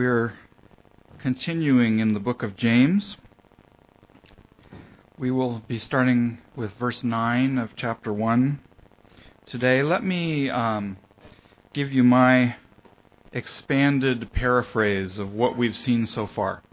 We're continuing in the book of James. We will be starting with verse 9 of chapter 1 today. Let me give you my expanded paraphrase of what we've seen so far.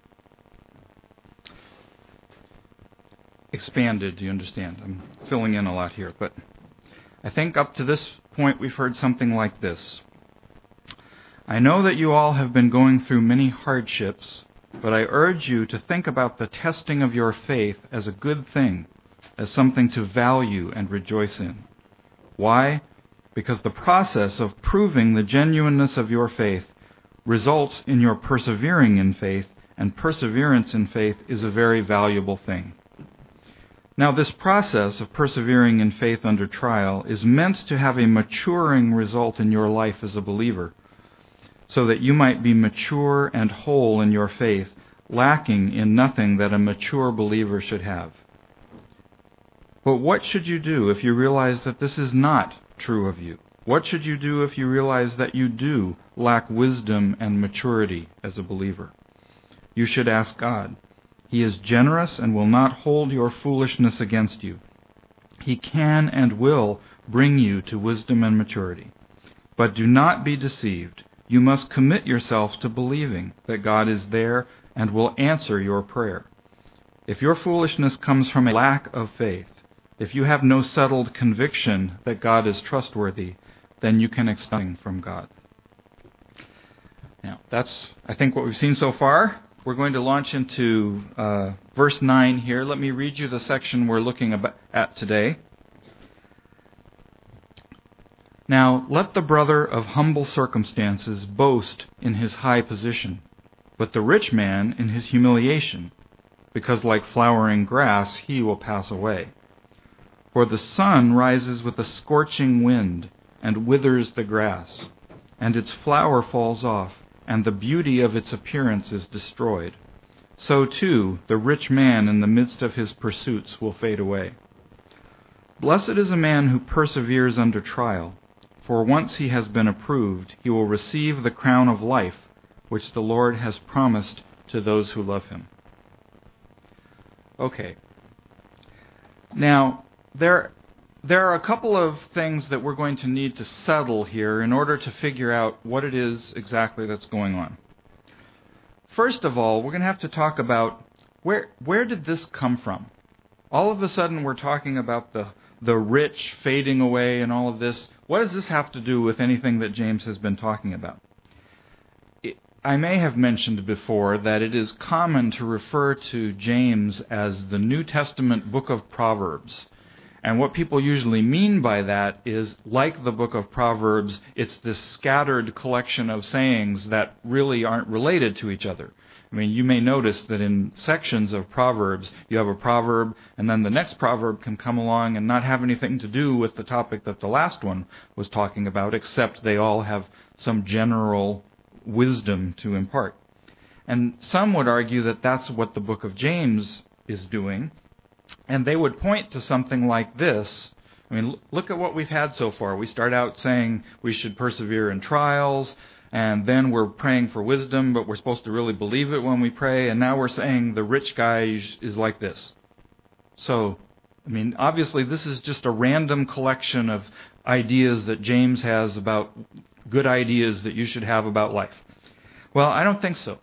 Expanded, you understand. I'm filling in a lot here, but I think up to this point we've heard something like this. I know that you all have been going through many hardships, but I urge you to think about the testing of your faith as a good thing, as something to value and rejoice in. Why? Because the process of proving the genuineness of your faith results in your persevering in faith, and perseverance in faith is a very valuable thing. Now, this process of persevering in faith under trial is meant to have a maturing result in your life as a believer, so that you might be mature and whole in your faith, lacking in nothing that a mature believer should have. But what should you do if you realize that this is not true of you? What should you do if you realize that you do lack wisdom and maturity as a believer? You should ask God. He is generous and will not hold your foolishness against you. He can and will bring you to wisdom and maturity. But do not be deceived. You must commit yourself to believing that God is there and will answer your prayer. If your foolishness comes from a lack of faith, if you have no settled conviction that God is trustworthy, then you can expect nothing from God. Now, that's, I think, what we've seen so far. We're going to launch into verse 9 here. Let me read you the section we're looking at today. Now, let the brother of humble circumstances boast in his high position, but the rich man in his humiliation, because like flowering grass he will pass away. For the sun rises with a scorching wind and withers the grass, and its flower falls off, and the beauty of its appearance is destroyed. So too, the rich man in the midst of his pursuits will fade away. Blessed is a man who perseveres under trial, for once he has been approved, he will receive the crown of life, which the Lord has promised to those who love him. Okay. Now, there are a couple of things that we're going to need to settle here in order to figure out what it is exactly that's going on. First of all, we're going to have to talk about where did this come from? All of a sudden we're talking about the rich fading away and all of this. What does this have to do with anything that James has been talking about? I may have mentioned before that it is common to refer to James as the New Testament book of Proverbs. And what people usually mean by that is, like the book of Proverbs, it's this scattered collection of sayings that really aren't related to each other. I mean, you may notice that in sections of Proverbs, you have a proverb, and then the next proverb can come along and not have anything to do with the topic that the last one was talking about, except they all have some general wisdom to impart. And some would argue that that's what the book of James is doing. And they would point to something like this. I mean, look at what we've had so far. We start out saying we should persevere in trials, and then we're praying for wisdom, but we're supposed to really believe it when we pray, and now we're saying the rich guy is like this. So, I mean, obviously this is just a random collection of ideas that James has about good ideas that you should have about life. Well, I don't think so.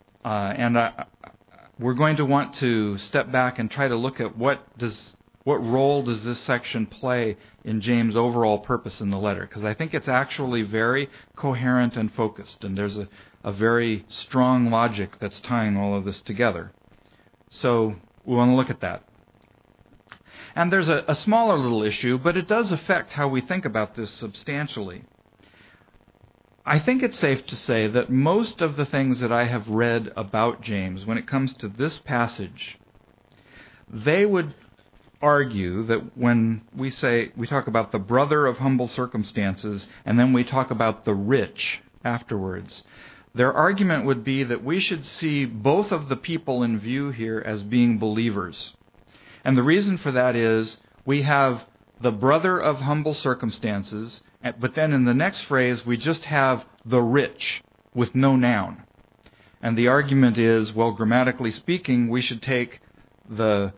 We're going to want to step back and try to look at what role does this section play in James' overall purpose in the letter, because I think it's actually very coherent and focused, and there's a very strong logic that's tying all of this together. So we want to look at that. And there's a smaller little issue, but it does affect how we think about this substantially. I think it's safe to say that most of the things that I have read about James, when it comes to this passage, they would argue that when we talk about the brother of humble circumstances, and then we talk about the rich afterwards, their argument would be that we should see both of the people in view here as being believers. And the reason for that is we have the brother of humble circumstances, but then in the next phrase we just have the rich with no noun. And the argument is, well, grammatically speaking, we should take the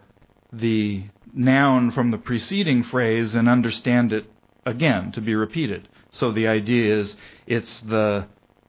noun from the preceding phrase and understand it again, to be repeated. So the idea is it's the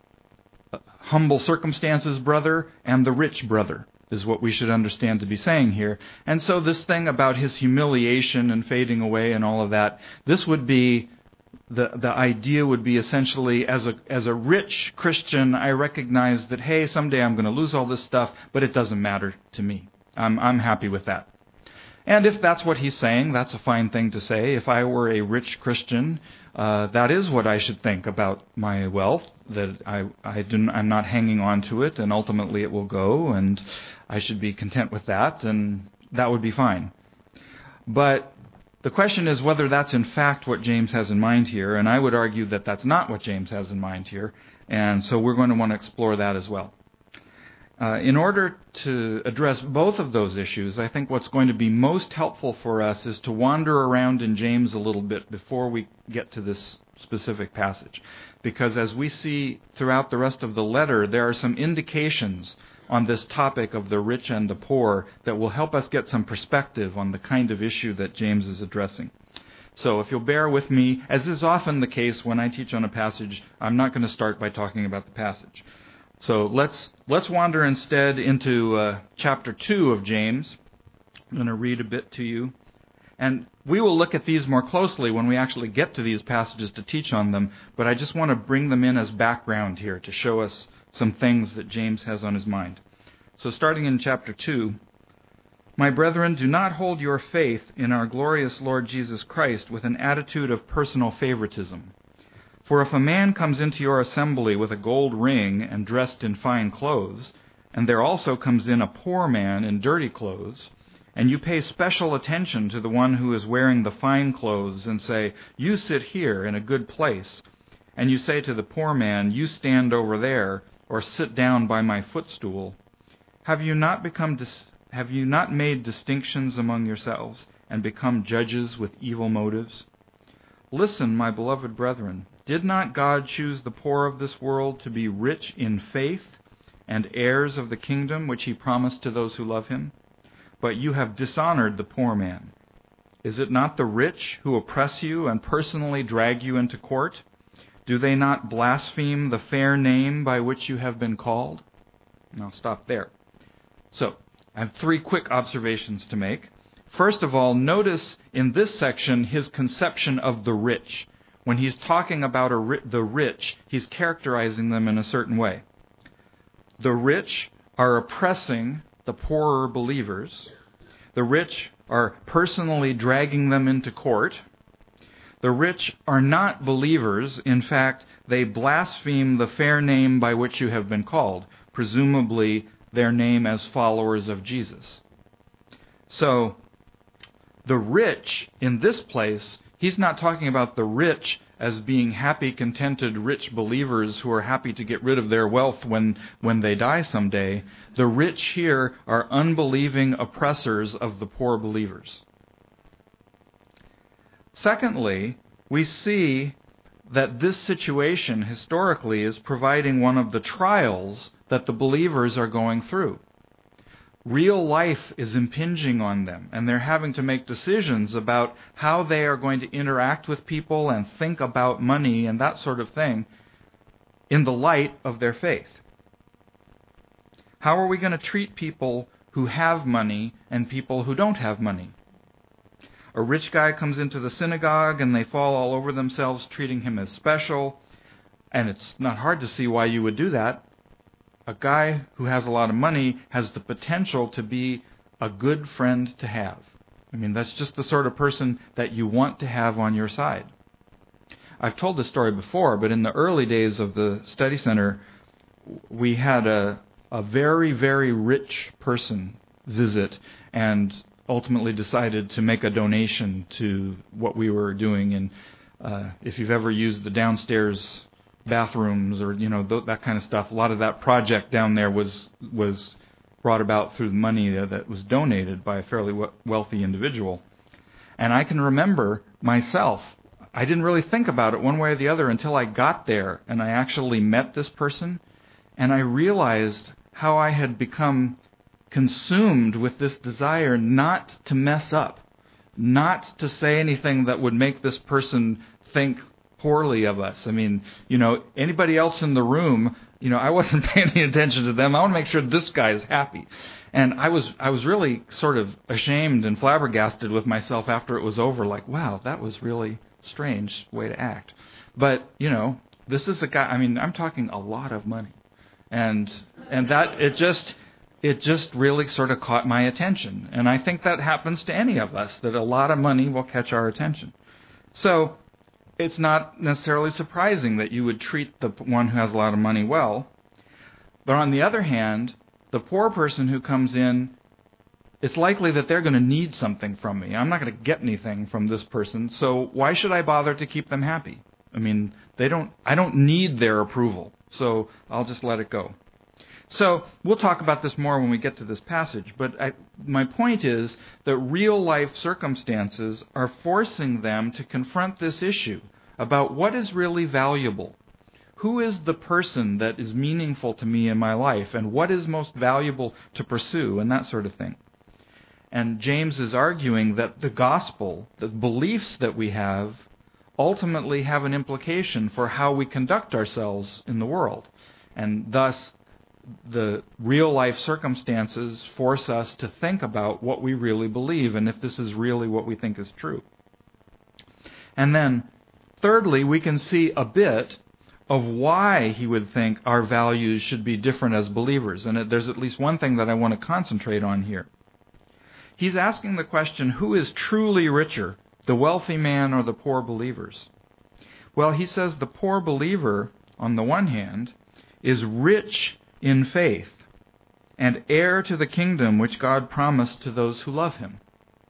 humble circumstances brother and the rich brother is what we should understand to be saying here. And so this thing about his humiliation and fading away and all of that, this would be, the idea would be essentially, as a rich Christian, I recognize that, hey, someday I'm going to lose all this stuff, but it doesn't matter to me. I'm happy with that. And if that's what he's saying, that's a fine thing to say. If I were a rich Christian, that is what I should think about my wealth, that I'm not hanging on to it, and ultimately it will go, and I should be content with that, and that would be fine. But the question is whether that's in fact what James has in mind here, and I would argue that that's not what James has in mind here, and so we're going to want to explore that as well. In order to address both of those issues, I think what's going to be most helpful for us is to wander around in James a little bit before we get to this specific passage. Because as we see throughout the rest of the letter, there are some indications on this topic of the rich and the poor that will help us get some perspective on the kind of issue that James is addressing. So if you'll bear with me, as is often the case when I teach on a passage, I'm not going to start by talking about the passage. So let's wander instead into chapter 2 of James. I'm going to read a bit to you. And we will look at these more closely when we actually get to these passages to teach on them, but I just want to bring them in as background here to show us some things that James has on his mind. So starting in chapter 2, "My brethren, do not hold your faith in our glorious Lord Jesus Christ with an attitude of personal favoritism. For if a man comes into your assembly with a gold ring and dressed in fine clothes, and there also comes in a poor man in dirty clothes, and you pay special attention to the one who is wearing the fine clothes and say, 'You sit here in a good place,' and you say to the poor man, 'You stand over there,' or 'Sit down by my footstool,' have you not made distinctions among yourselves and become judges with evil motives? Listen, my beloved brethren, did not God choose the poor of this world to be rich in faith and heirs of the kingdom which he promised to those who love him? But you have dishonored the poor man. Is it not the rich who oppress you and personally drag you into court? Do they not blaspheme the fair name by which you have been called?" And I'll stop there. So, I have 3 quick observations to make. First of all, notice in this section his conception of the rich. When he's talking about the rich, he's characterizing them in a certain way. The rich are oppressing the poorer believers. The rich are personally dragging them into court. The rich are not believers. In fact, they blaspheme the fair name by which you have been called, presumably their name as followers of Jesus. So, the rich in this place, he's not talking about the rich as being happy, contented, rich believers who are happy to get rid of their wealth when they die someday. The rich here are unbelieving oppressors of the poor believers. Secondly, we see that this situation historically is providing one of the trials that the believers are going through. Real life is impinging on them, and they're having to make decisions about how they are going to interact with people and think about money and that sort of thing in the light of their faith. How are we going to treat people who have money and people who don't have money? A rich guy comes into the synagogue and they fall all over themselves treating him as special, and it's not hard to see why you would do that. A guy who has a lot of money has the potential to be a good friend to have. I mean, that's just the sort of person that you want to have on your side. I've told this story before, but in the early days of the study center, we had a very, very rich person visit and ultimately decided to make a donation to what we were doing. And if you've ever used the downstairs bathrooms or that kind of stuff, a lot of that project down there was brought about through the money that was donated by a fairly wealthy individual. And I can remember myself, I didn't really think about it one way or the other until I got there and I actually met this person, and I realized how I had become consumed with this desire not to mess up, not to say anything that would make this person think poorly of us. I mean, anybody else in the room, I wasn't paying any attention to them. I want to make sure this guy is happy. And I was really sort of ashamed and flabbergasted with myself after it was over, like, wow, that was really strange way to act. But, this is a guy, I'm talking a lot of money. And that it just really sort of caught my attention. And I think that happens to any of us, that a lot of money will catch our attention. So it's not necessarily surprising that you would treat the one who has a lot of money well. But on the other hand, the poor person who comes in, it's likely that they're going to need something from me. I'm not going to get anything from this person, so why should I bother to keep them happy? I don't need their approval, so I'll just let it go. So we'll talk about this more when we get to this passage, but my point is that real-life circumstances are forcing them to confront this issue about what is really valuable. Who is the person that is meaningful to me in my life, and what is most valuable to pursue, and that sort of thing. And James is arguing that the gospel, the beliefs that we have, ultimately have an implication for how we conduct ourselves in the world. And thus, the real-life circumstances force us to think about what we really believe and if this is really what we think is true. And then, thirdly, we can see a bit of why he would think our values should be different as believers. And there's at least one thing that I want to concentrate on here. He's asking the question, who is truly richer, the wealthy man or the poor believers? Well, he says the poor believer, on the one hand, is rich in faith and heir to the kingdom which God promised to those who love him.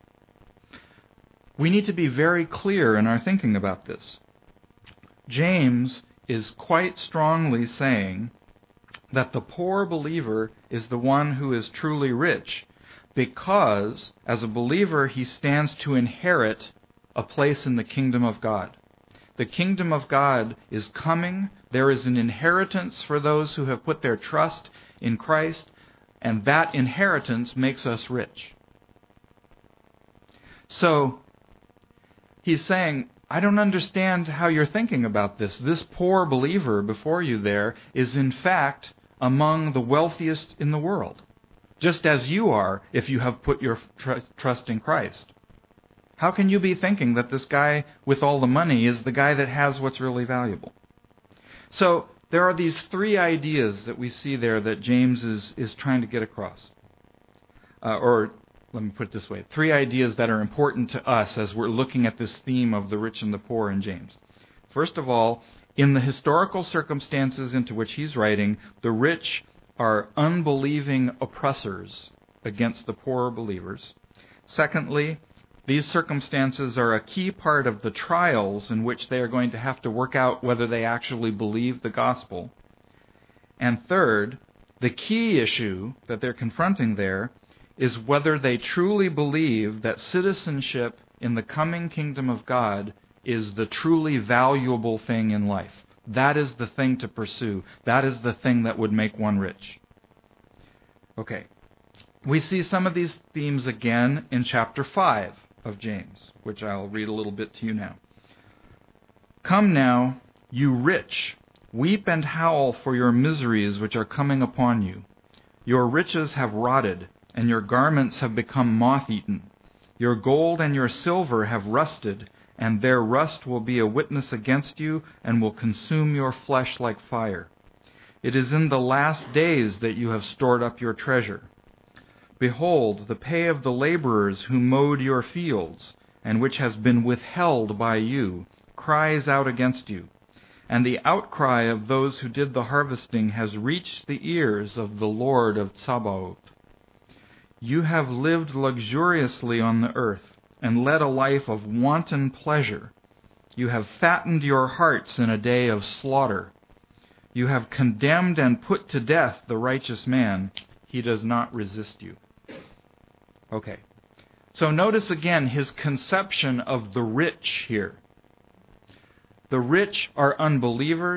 We need to be very clear in our thinking about this. James is quite strongly saying that the poor believer is the one who is truly rich because, as a believer, he stands to inherit a place in the kingdom of God. The kingdom of God is coming. There is an inheritance for those who have put their trust in Christ, and that inheritance makes us rich. So, he's saying, I don't understand how you're thinking about this. This poor believer before you there is in fact among the wealthiest in the world, just as you are if you have put your trust in Christ. How can you be thinking that this guy with all the money is the guy that has what's really valuable? So there are these three ideas that we see there that James is trying to get across. Or let me put it this way, three ideas that are important to us as we're looking at this theme of the rich and the poor in James. First of all, in the historical circumstances into which he's writing, the rich are unbelieving oppressors against the poor believers. Secondly, these circumstances are a key part of the trials in which they are going to have to work out whether they actually believe the gospel. And third, the key issue that they're confronting there is whether they truly believe that citizenship in the coming kingdom of God is the truly valuable thing in life. That is the thing to pursue. That is the thing that would make one rich. Okay. We see some of these themes again in chapter 5 of James, which I'll read a little bit to you now. Come now, you rich, weep and howl for your miseries which are coming upon you. Your riches have rotted, and your garments have become moth-eaten. Your gold and your silver have rusted, and their rust will be a witness against you and will consume your flesh like fire. It is in the last days that you have stored up your treasure. Behold, the pay of the laborers who mowed your fields, and which has been withheld by you, cries out against you. And the outcry of those who did the harvesting has reached the ears of the Lord of Tsabaoth. You have lived luxuriously on the earth, and led a life of wanton pleasure. You have fattened your hearts in a day of slaughter. You have condemned and put to death the righteous man. He does not resist you. Okay. So notice again his conception of the rich here. The rich are unbelievers.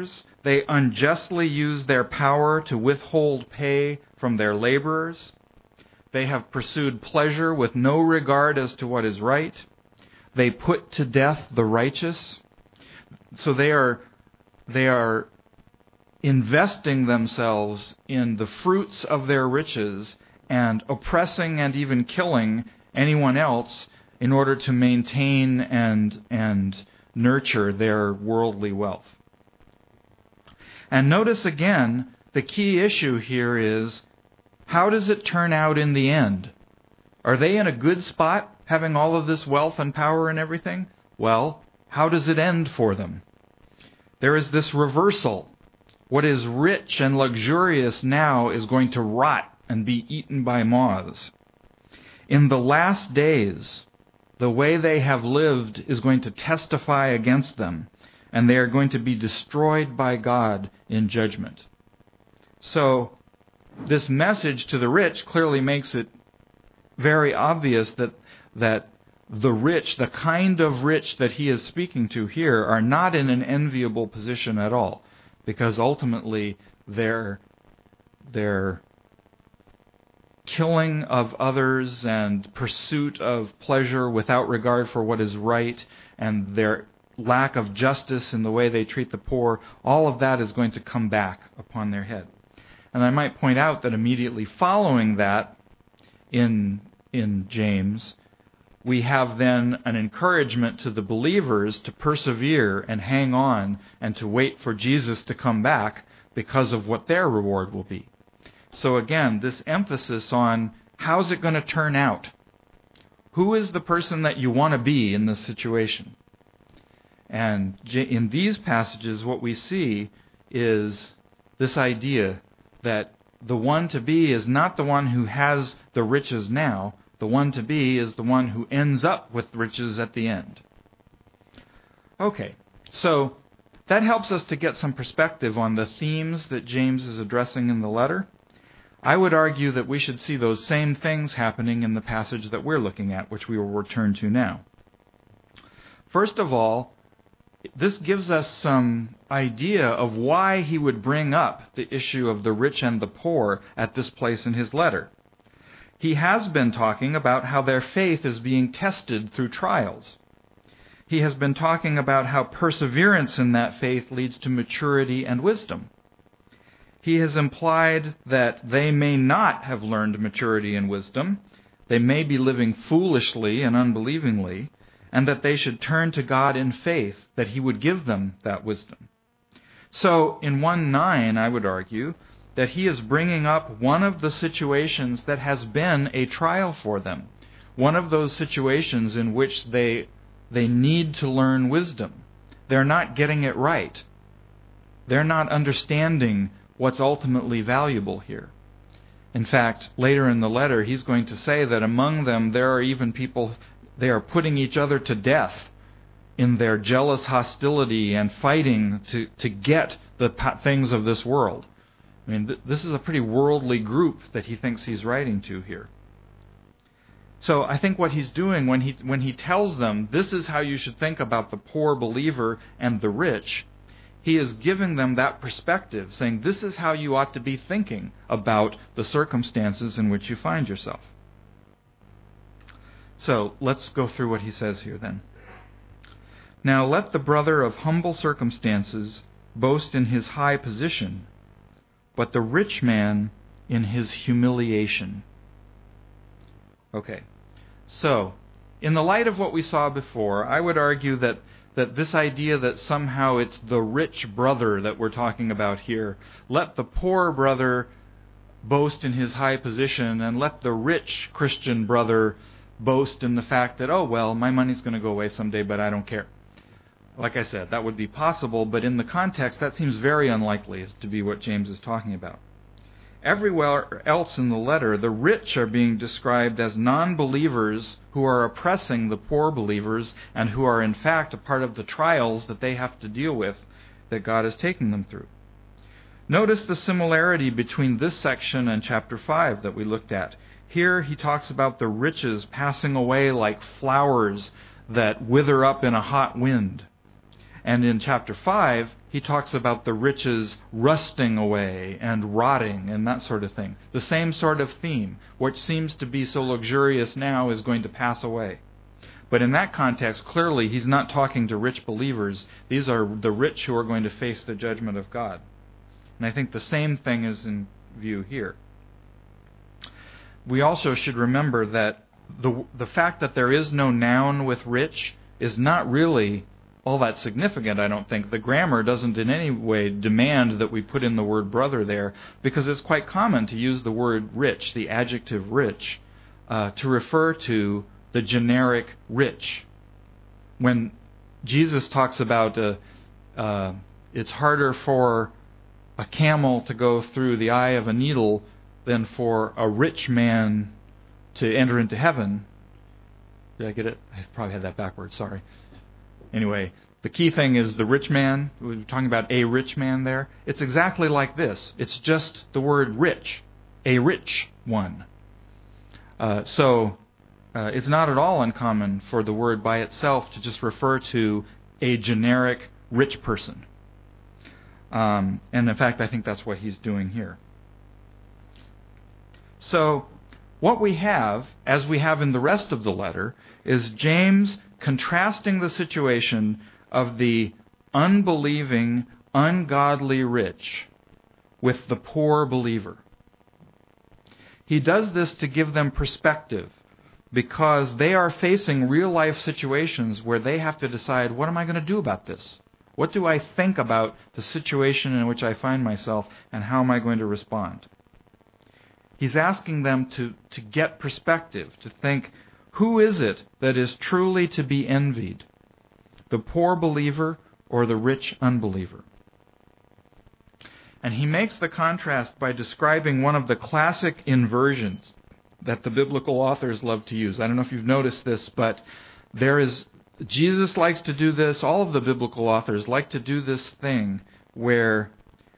They unjustly use their power to withhold pay from their laborers. They have pursued pleasure with no regard as to what is right. They put to death the righteous. So they are investing themselves in the fruits of their riches and oppressing and even killing anyone else in order to maintain and nurture their worldly wealth. And notice again, the key issue here is, how does it turn out in the end? Are they in a good spot, having all of this wealth and power and everything? Well, how does it end for them? There is this reversal. What is rich and luxurious now is going to rot and be eaten by moths. In the last days, the way they have lived is going to testify against them, and they are going to be destroyed by God in judgment. So, this message to the rich clearly makes it very obvious that the rich, the kind of rich that he is speaking to here, are not in an enviable position at all, because ultimately their killing of others and pursuit of pleasure without regard for what is right and their lack of justice in the way they treat the poor, all of that is going to come back upon their head. And I might point out that immediately following that in James, we have then an encouragement to the believers to persevere and hang on and to wait for Jesus to come back because of what their reward will be. So again, this emphasis on how's it going to turn out? Who is the person that you want to be in this situation? And in these passages, what we see is this idea that the one to be is not the one who has the riches now. The one to be is the one who ends up with riches at the end. Okay, so that helps us to get some perspective on the themes that James is addressing in the letter. I would argue that we should see those same things happening in the passage that we're looking at, which we will return to now. First of all, this gives us some idea of why he would bring up the issue of the rich and the poor at this place in his letter. He has been talking about how their faith is being tested through trials. He has been talking about how perseverance in that faith leads to maturity and wisdom. He has implied that they may not have learned maturity and wisdom, they may be living foolishly and unbelievingly, and that they should turn to God in faith, that he would give them that wisdom. So, in 1:9, I would argue that he is bringing up one of the situations that has been a trial for them, one of those situations in which they need to learn wisdom. They're not getting it right. They're not understanding what's ultimately valuable here. In fact, later in the letter, he's going to say that among them there are even people, they are putting each other to death in their jealous hostility and fighting to get the things of this world. I mean, this is a pretty worldly group that he thinks he's writing to here. So I think what he's doing when he tells them this is how you should think about the poor believer and the rich, he is giving them that perspective, saying this is how you ought to be thinking about the circumstances in which you find yourself. So let's go through what he says here then. Now let the brother of humble circumstances boast in his high position, but the rich man in his humiliation. Okay, so in the light of what we saw before, I would argue that this idea that somehow it's the rich brother that we're talking about here, let the poor brother boast in his high position, and let the rich Christian brother boast in the fact that, oh, well, my money's going to go away someday, but I don't care. Like I said, that would be possible, but in the context, that seems very unlikely to be what James is talking about. Everywhere else in the letter, the rich are being described as non-believers who are oppressing the poor believers and who are in fact a part of the trials that they have to deal with that God is taking them through. Notice the similarity between this section and chapter 5 that we looked at. Here he talks about the riches passing away like flowers that wither up in a hot wind. And in chapter 5, he talks about the riches rusting away and rotting and that sort of thing. The same sort of theme. What seems to be so luxurious now is going to pass away. But in that context, clearly, he's not talking to rich believers. These are the rich who are going to face the judgment of God. And I think the same thing is in view here. We also should remember that the fact that there is no noun with rich is not really all that significant, I don't think. The grammar doesn't in any way demand that we put in the word brother there, because it's quite common to use the word rich, the adjective rich, to refer to the generic rich. When Jesus talks about it's harder for a camel to go through the eye of a needle than for a rich man to enter into heaven. Did I get it? I probably had that backwards, sorry. Anyway, the key thing is the rich man. We're talking about a rich man there. It's exactly like this. It's just the word rich, a rich one. So it's not at all uncommon for the word by itself to just refer to a generic rich person. And in fact, I think that's what he's doing here. So what we have, as we have in the rest of the letter, is James contrasting the situation of the unbelieving, ungodly rich with the poor believer. He does this to give them perspective, because they are facing real-life situations where they have to decide, what am I going to do about this? What do I think about the situation in which I find myself, and how am I going to respond? He's asking them to get perspective, to think, who is it that is truly to be envied? The poor believer or the rich unbeliever? And he makes the contrast by describing one of the classic inversions that the biblical authors love to use. I don't know if you've noticed this, but Jesus likes to do this. All of the biblical authors like to do this thing where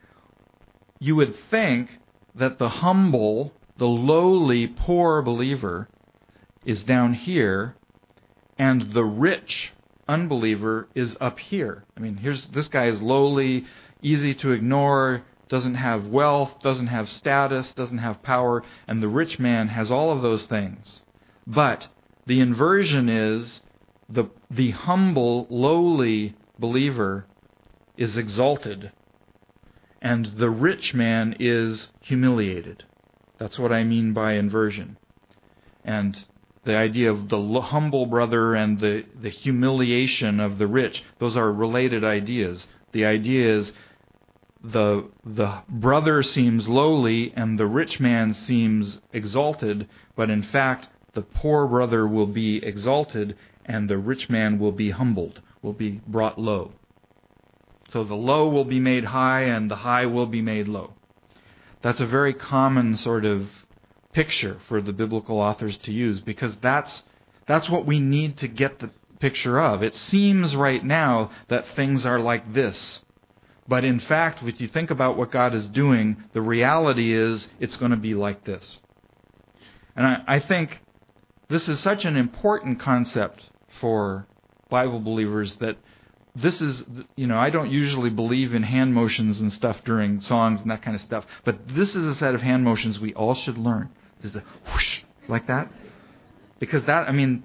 you would think that the humble, the lowly, poor believer is down here, and the rich unbeliever is up here. I mean, this guy is lowly, easy to ignore, doesn't have wealth, doesn't have status, doesn't have power, and the rich man has all of those things. But the inversion is the humble, lowly believer is exalted, and the rich man is humiliated. That's what I mean by inversion. And the idea of the humble brother and the humiliation of the rich, those are related ideas. The idea is the brother seems lowly and the rich man seems exalted, but in fact the poor brother will be exalted and the rich man will be humbled, will be brought low. So the low will be made high and the high will be made low. That's a very common sort of picture for the biblical authors to use, because that's what we need to get the picture of. It seems right now that things are like this. But in fact, if you think about what God is doing, the reality is it's going to be like this. And I think this is such an important concept for Bible believers that this is, I don't usually believe in hand motions and stuff during songs and that kind of stuff, but this is a set of hand motions we all should learn. There's a whoosh, like that. Because in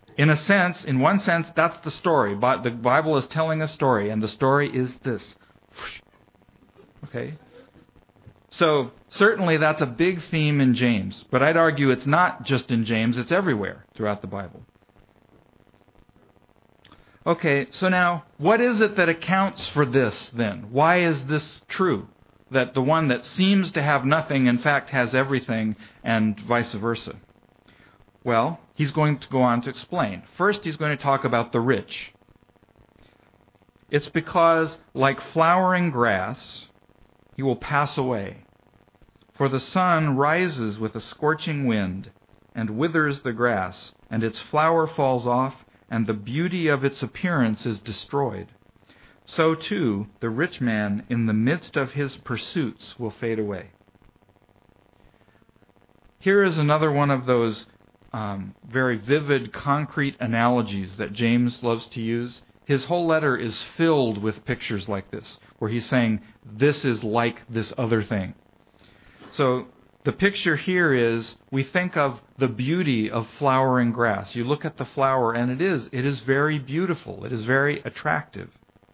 one sense, that's the story. But the Bible is telling a story, and the story is this. Okay? So, certainly that's a big theme in James. But I'd argue it's not just in James, it's everywhere throughout the Bible. Okay, so now, what is it that accounts for this, then? Why is this true? That the one that seems to have nothing, in fact, has everything, and vice versa? Well, he's going to go on to explain. First, he's going to talk about the rich. It's because, like flowering grass, he will pass away. For the sun rises with a scorching wind, and withers the grass, and its flower falls off, and the beauty of its appearance is destroyed. So too, the rich man in the midst of his pursuits will fade away. Here is another one of those very vivid, concrete analogies that James loves to use. His whole letter is filled with pictures like this, where he's saying, this is like this other thing. So the picture here is, we think of the beauty of flowering grass. You look at the flower, and it is very beautiful. It is very attractive.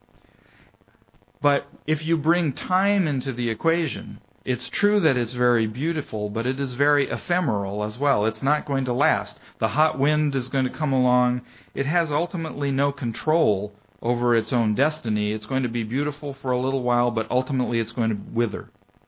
But if you bring time into the equation, it's true that it's very beautiful, but it is very ephemeral as well. It's not going to last. The hot wind is going to come along. It has ultimately no control over its own destiny. It's going to be beautiful for a little while, but ultimately it's going to wither.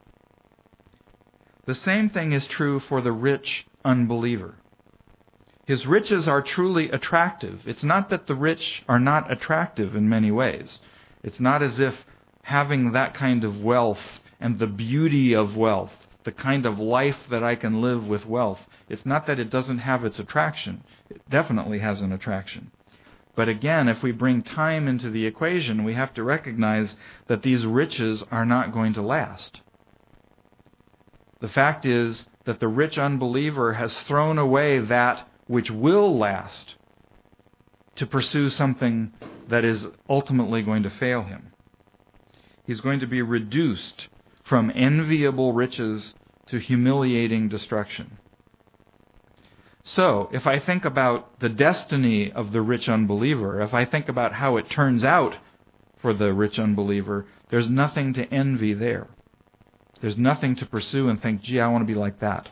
The same thing is true for the rich unbeliever. His riches are truly attractive. It's not that the rich are not attractive in many ways. It's not as if having that kind of wealth and the beauty of wealth, the kind of life that I can live with wealth, it's not that it doesn't have its attraction. It definitely has an attraction. But again, if we bring time into the equation, we have to recognize that these riches are not going to last. The fact is that the rich unbeliever has thrown away that which will last to pursue something that is ultimately going to fail him. He's going to be reduced from enviable riches to humiliating destruction. So, if I think about the destiny of the rich unbeliever, if I think about how it turns out for the rich unbeliever, there's nothing to envy there. There's nothing to pursue and think, gee, I want to be like that.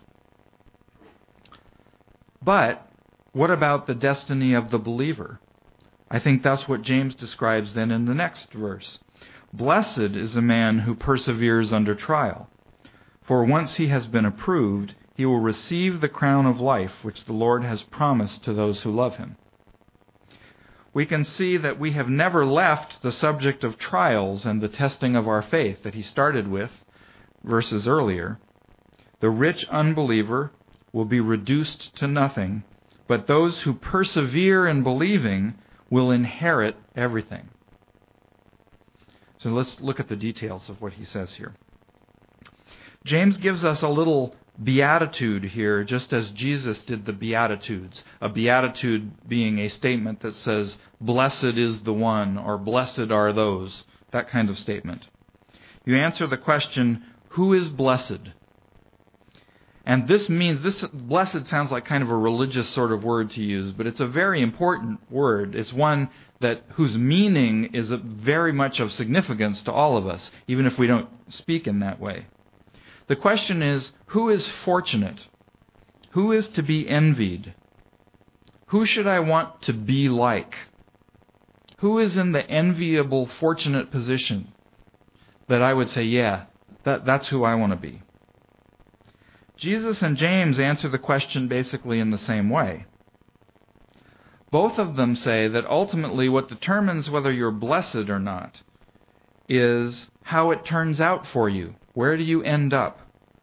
But what about the destiny of the believer? I think that's what James describes then in the next verse. Blessed is a man who perseveres under trial, for once he has been approved, he will receive the crown of life which the Lord has promised to those who love him. We can see that we have never left the subject of trials and the testing of our faith that he started with verses earlier. The rich unbeliever will be reduced to nothing, but those who persevere in believing will inherit everything. So let's look at the details of what he says here. James gives us a little beatitude here, just as Jesus did the Beatitudes. A beatitude being a statement that says, blessed is the one, or blessed are those, that kind of statement. You answer the question, who is blessed? And this blessed sounds like kind of a religious sort of word to use, but it's a very important word. It's one whose meaning is very much of significance to all of us, even if we don't speak in that way. The question is, who is fortunate? Who is to be envied? Who should I want to be like? Who is in the enviable, fortunate position that I would say, yeah, that's who I want to be? Jesus and James answer the question basically in the same way. Both of them say that ultimately what determines whether you're blessed or not is how it turns out for you. Where do you end up?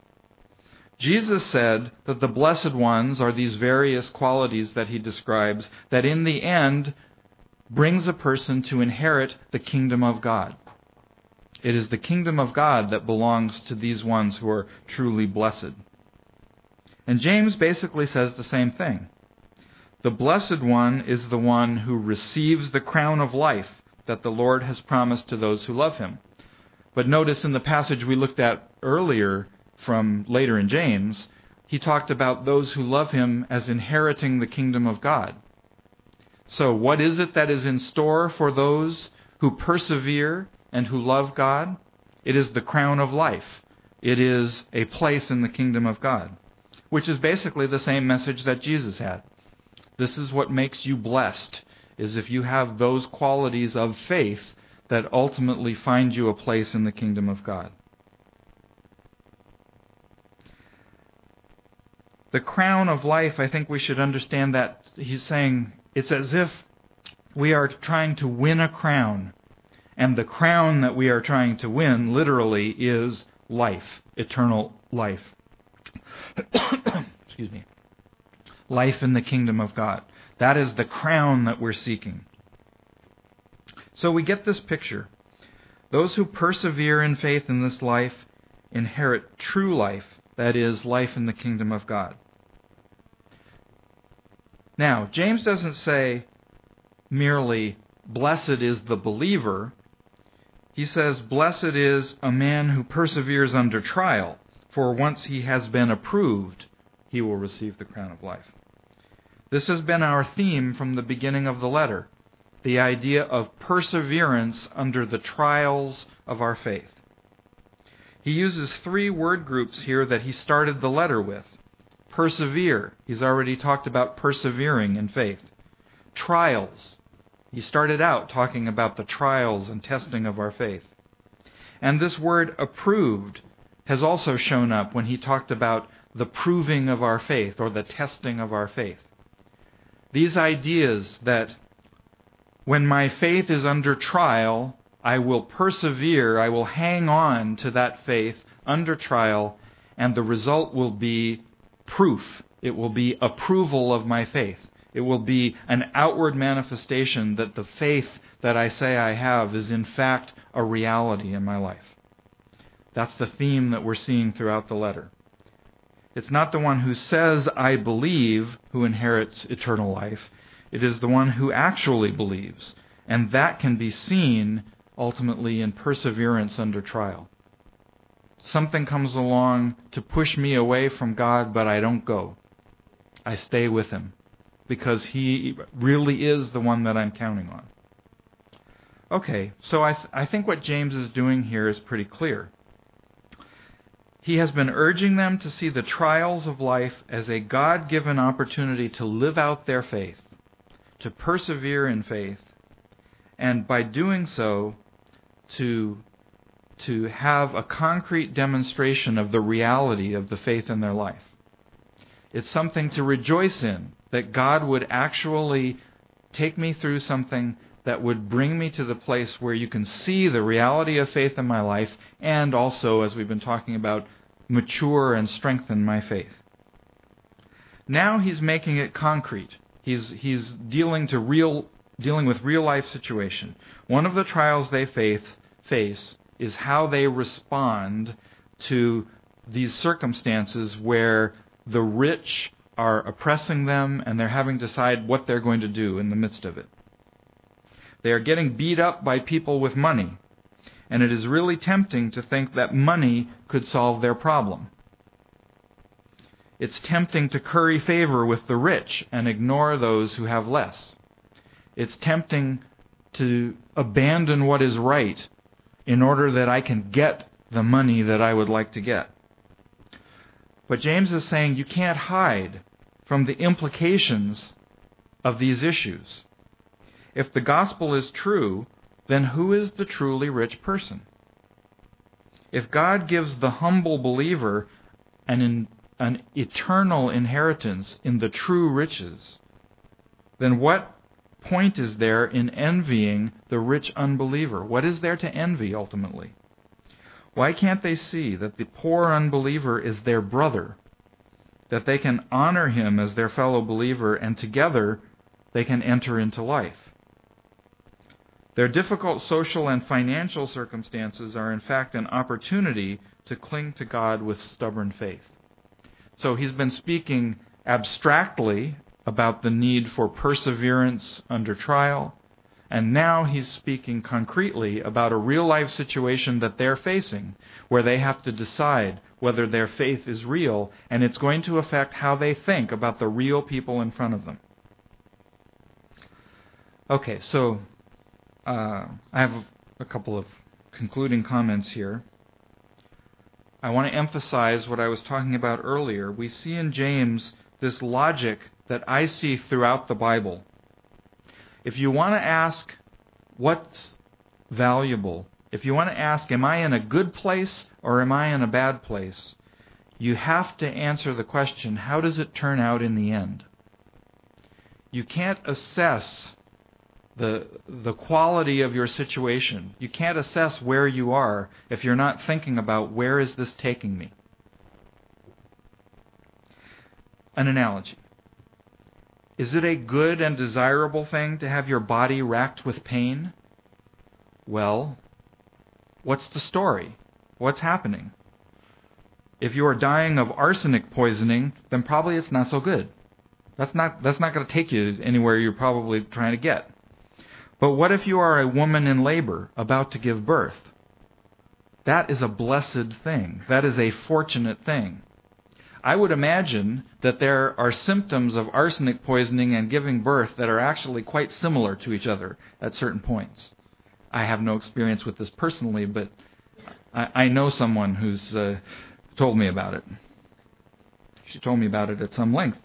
Jesus said that the blessed ones are these various qualities that he describes that in the end brings a person to inherit the kingdom of God. It is the kingdom of God that belongs to these ones who are truly blessed. And James basically says the same thing. The blessed one is the one who receives the crown of life that the Lord has promised to those who love him. But notice in the passage we looked at earlier from later in James, he talked about those who love him as inheriting the kingdom of God. So what is it that is in store for those who persevere and who love God? It is the crown of life. It is a place in the kingdom of God, which is basically the same message that Jesus had. This is what makes you blessed, is if you have those qualities of faith that ultimately find you a place in the kingdom of God. The crown of life, I think we should understand that he's saying it's as if we are trying to win a crown, and the crown that we are trying to win literally is life, eternal life. Excuse me. Life in the kingdom of God. That is the crown that we're seeking. So we get this picture. Those who persevere in faith in this life inherit true life, that is, life in the kingdom of God. Now, James doesn't say merely blessed is the believer, he says, blessed is a man who perseveres under trial, for once he has been approved, he will receive the crown of life. This has been our theme from the beginning of the letter, the idea of perseverance under the trials of our faith. He uses 3 word groups here that he started the letter with. Persevere, he's already talked about persevering in faith. Trials, he started out talking about the trials and testing of our faith. And this word approved has also shown up when he talked about the proving of our faith or the testing of our faith. These ideas that when my faith is under trial, I will persevere, I will hang on to that faith under trial, and the result will be proof. It will be approval of my faith. It will be an outward manifestation that the faith that I say I have is in fact a reality in my life. That's the theme that we're seeing throughout the letter. It's not the one who says, I believe, who inherits eternal life. It is the one who actually believes. And that can be seen ultimately in perseverance under trial. Something comes along to push me away from God, but I don't go. I stay with Him because He really is the one that I'm counting on. Okay, so I think what James is doing here is pretty clear. He has been urging them to see the trials of life as a God-given opportunity to live out their faith, to persevere in faith, and by doing so, to have a concrete demonstration of the reality of the faith in their life. It's something to rejoice in, that God would actually take me through something that would bring me to the place where you can see the reality of faith in my life and also, as we've been talking about, mature and strengthen my faith. Now he's making it concrete. He's dealing with real life situation. One of the trials they face is how they respond to these circumstances where the rich are oppressing them and they're having to decide what they're going to do in the midst of it. They are getting beat up by people with money, and it is really tempting to think that money could solve their problem. It's tempting to curry favor with the rich and ignore those who have less. It's tempting to abandon what is right in order that I can get the money that I would like to get. But James is saying you can't hide from the implications of these issues. If the gospel is true, then who is the truly rich person? If God gives the humble believer an eternal inheritance in the true riches, then what point is there in envying the rich unbeliever? What is there to envy ultimately? Why can't they see that the poor unbeliever is their brother, that they can honor him as their fellow believer, and together they can enter into life? Their difficult social and financial circumstances are in fact an opportunity to cling to God with stubborn faith. So he's been speaking abstractly about the need for perseverance under trial, and now he's speaking concretely about a real-life situation that they're facing, where they have to decide whether their faith is real, and it's going to affect how they think about the real people in front of them. Okay, so I have a couple of concluding comments here. I want to emphasize what I was talking about earlier. We see in James this logic that I see throughout the Bible. If you want to ask what's valuable, if you want to ask, am I in a good place or am I in a bad place, you have to answer the question, how does it turn out in the end? You can't assess the quality of your situation. You can't assess where you are if you're not thinking about where is this taking me. An analogy. Is it a good and desirable thing to have your body racked with pain? Well, what's the story? What's happening? If you are dying of arsenic poisoning, then probably it's not so good. That's not going to take you anywhere you're probably trying to get. But what if you are a woman in labor about to give birth? That is a blessed thing. That is a fortunate thing. I would imagine that there are symptoms of arsenic poisoning and giving birth that are actually quite similar to each other at certain points. I have no experience with this personally, but I know someone who's told me about it. She told me about it at some length.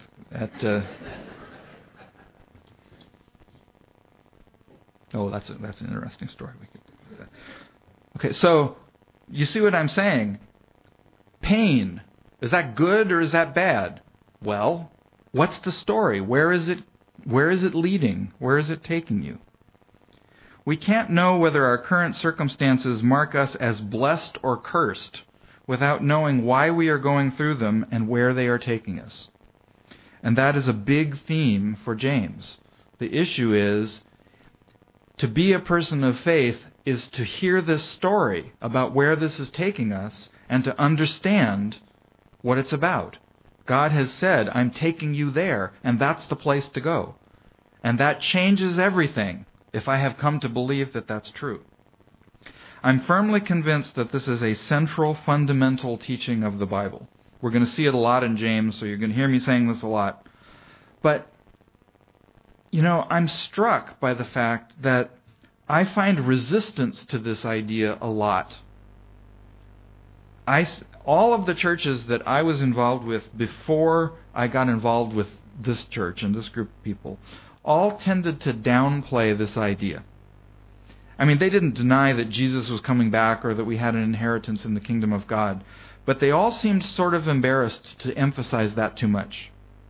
Oh, that's an interesting story. We could do that. Okay, so you see what I'm saying? Pain. Is that good or is that bad? Well, what's the story? Where is it leading? Where is it taking you? We can't know whether our current circumstances mark us as blessed or cursed without knowing why we are going through them and where they are taking us. And that is a big theme for James. The issue is, to be a person of faith is to hear this story about where this is taking us and to understand what it's about. God has said, I'm taking you there, and that's the place to go. And that changes everything if I have come to believe that that's true. I'm firmly convinced that this is a central, fundamental teaching of the Bible. We're going to see it a lot in James, so you're going to hear me saying this a lot. But, I'm struck by the fact that I find resistance to this idea a lot. All of the churches that I was involved with before I got involved with this church and this group of people all tended to downplay this idea. I mean, they didn't deny that Jesus was coming back or that we had an inheritance in the kingdom of God, but they all seemed sort of embarrassed to emphasize that too much.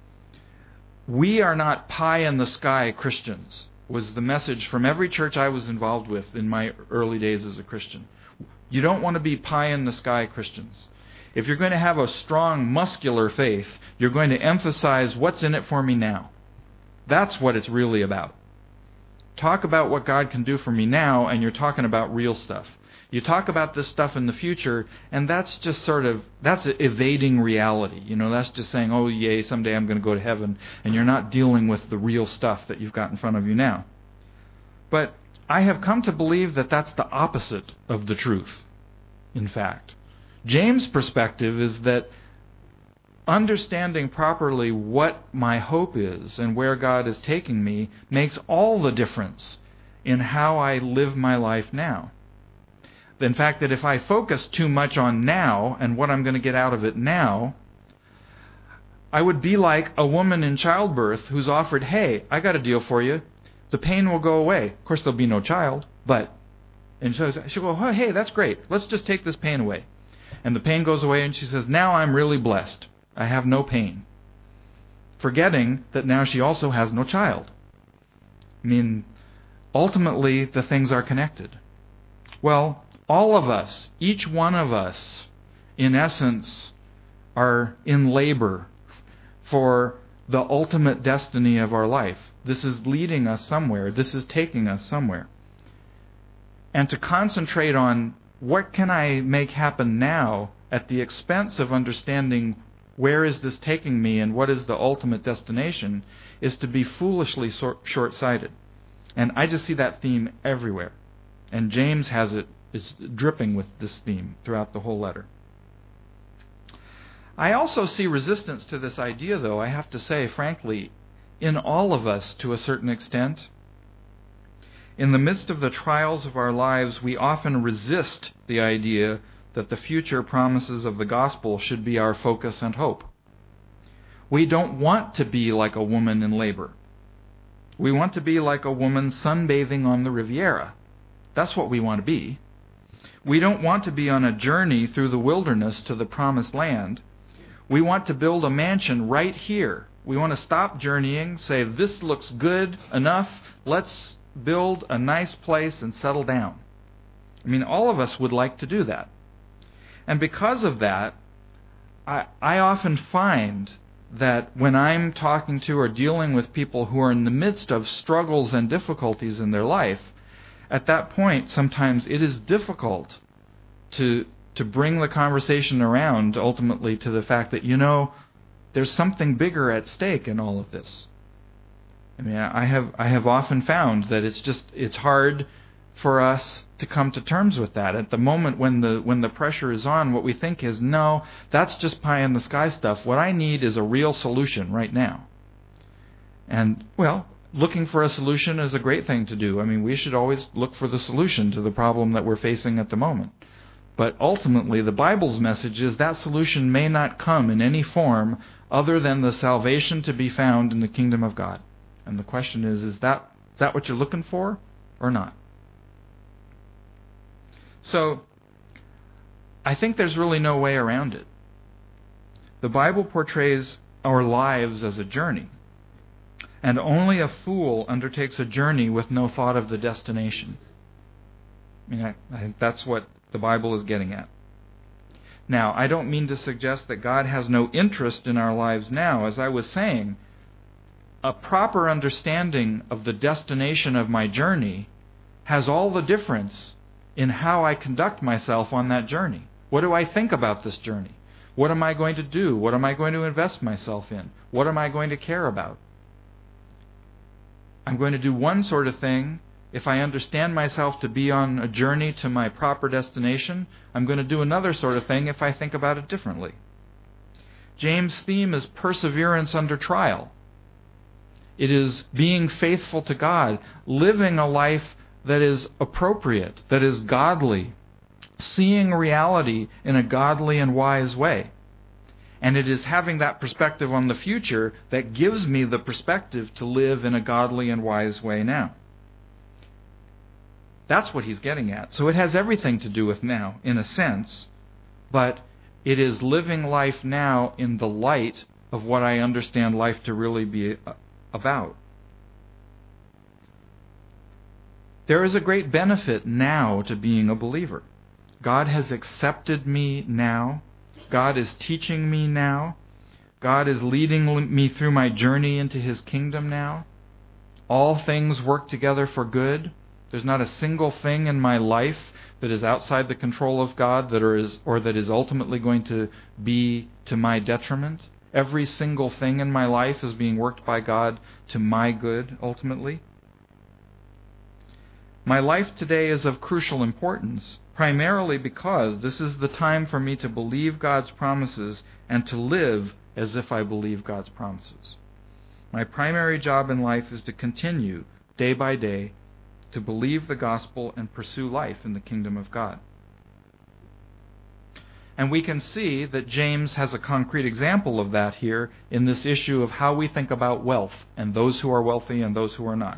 We are not pie-in-the-sky Christians, was the message from every church I was involved with in my early days as a Christian. You don't want to be pie-in-the-sky Christians. If you're going to have a strong, muscular faith, you're going to emphasize what's in it for me now. That's what it's really about. Talk about what God can do for me now, and you're talking about real stuff. You talk about this stuff in the future, and that's just that's evading reality. That's just saying, oh, yay, someday I'm going to go to heaven, and you're not dealing with the real stuff that you've got in front of you now. But I have come to believe that that's the opposite of the truth, in fact. James' perspective is that understanding properly what my hope is and where God is taking me makes all the difference in how I live my life now. In fact, that if I focus too much on now and what I'm going to get out of it now, I would be like a woman in childbirth who's offered, hey, I got a deal for you. The pain will go away. Of course, there'll be no child, and so she'll go, oh, hey, that's great. Let's just take this pain away. And the pain goes away, and she says, now I'm really blessed. I have no pain. Forgetting that now she also has no child. I mean, ultimately, the things are connected. Well, all of us, each one of us, in essence, are in labor for the ultimate destiny of our life. This is leading us somewhere. This is taking us somewhere. And to concentrate on what can I make happen now at the expense of understanding where is this taking me and what is the ultimate destination is to be foolishly short-sighted. And I just see that theme everywhere. And James is dripping with this theme throughout the whole letter. I also see resistance to this idea, though, I have to say, frankly, in all of us to a certain extent. In the midst of the trials of our lives, we often resist the idea that the future promises of the gospel should be our focus and hope. We don't want to be like a woman in labor. We want to be like a woman sunbathing on the Riviera. That's what we want to be. We don't want to be on a journey through the wilderness to the promised land. We want to build a mansion right here. We want to stop journeying, say, this looks good enough, let's build a nice place and settle down. I mean, all of us would like to do that. And because of that, I often find that when I'm talking to or dealing with people who are in the midst of struggles and difficulties in their life, at that point, sometimes it is difficult to bring the conversation around ultimately to the fact that, there's something bigger at stake in all of this. I mean, I have often found that it's hard for us to come to terms with that. At the moment when the pressure is on, what we think is, no, that's just pie in the sky stuff. What I need is a real solution right now. And, well, looking for a solution is a great thing to do. I mean, we should always look for the solution to the problem that we're facing at the moment. But ultimately, the Bible's message is that solution may not come in any form other than the salvation to be found in the kingdom of God. And the question is that what you're looking for or not? So, I think there's really no way around it. The Bible portrays our lives as a journey. And only a fool undertakes a journey with no thought of the destination. I mean, I think that's what the Bible is getting at. Now, I don't mean to suggest that God has no interest in our lives now. As I was saying, a proper understanding of the destination of my journey has all the difference in how I conduct myself on that journey. What do I think about this journey? What am I going to do? What am I going to invest myself in? What am I going to care about? I'm going to do one sort of thing if I understand myself to be on a journey to my proper destination. I'm going to do another sort of thing if I think about it differently. James' theme is perseverance under trial. It is being faithful to God, living a life that is appropriate, that is godly, seeing reality in a godly and wise way. And it is having that perspective on the future that gives me the perspective to live in a godly and wise way now. That's what he's getting at. So it has everything to do with now, in a sense, but it is living life now in the light of what I understand life to really be about. There is a great benefit now to being a believer. God has accepted me now. God is teaching me now. God is leading me through my journey into His kingdom now. All things work together for good. There's not a single thing in my life that is outside the control of God that is ultimately going to be to my detriment. Every single thing in my life is being worked by God to my good, ultimately. My life today is of crucial importance, primarily because this is the time for me to believe God's promises and to live as if I believe God's promises. My primary job in life is to continue, day by day, to believe the gospel and pursue life in the kingdom of God. And we can see that James has a concrete example of that here in this issue of how we think about wealth and those who are wealthy and those who are not.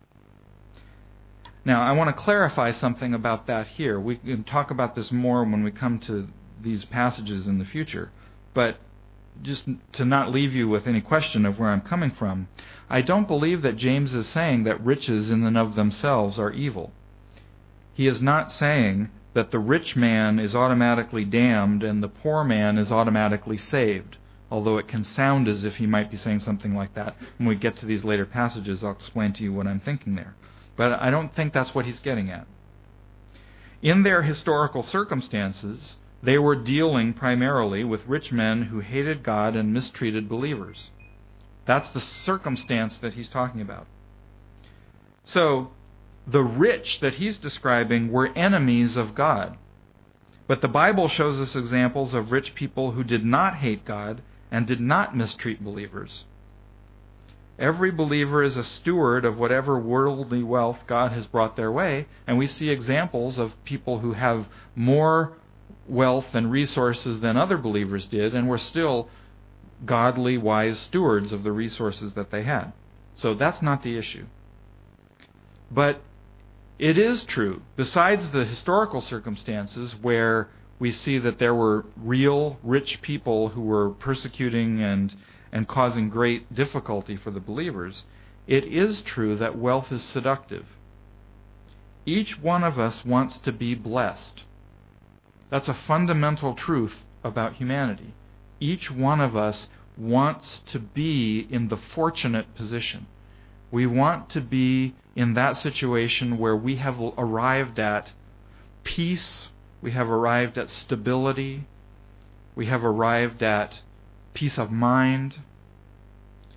Now, I want to clarify something about that here. We can talk about this more when we come to these passages in the future. But just to not leave you with any question of where I'm coming from, I don't believe that James is saying that riches in and of themselves are evil. He is not saying that the rich man is automatically damned and the poor man is automatically saved, although it can sound as if he might be saying something like that. When we get to these later passages, I'll explain to you what I'm thinking there. But I don't think that's what he's getting at. In their historical circumstances, they were dealing primarily with rich men who hated God and mistreated believers. That's the circumstance that he's talking about. So, the rich that he's describing were enemies of God. But the Bible shows us examples of rich people who did not hate God and did not mistreat believers. Every believer is a steward of whatever worldly wealth God has brought their way, and we see examples of people who have more wealth and resources than other believers did, and were still godly, wise stewards of the resources that they had. So that's not the issue. But it is true, besides the historical circumstances where we see that there were real rich people who were persecuting and causing great difficulty for the believers, it is true that wealth is seductive. Each one of us wants to be blessed. That's a fundamental truth about humanity. Each one of us wants to be in the fortunate position. We want to be in that situation where we have arrived at peace, we have arrived at stability, we have arrived at peace of mind.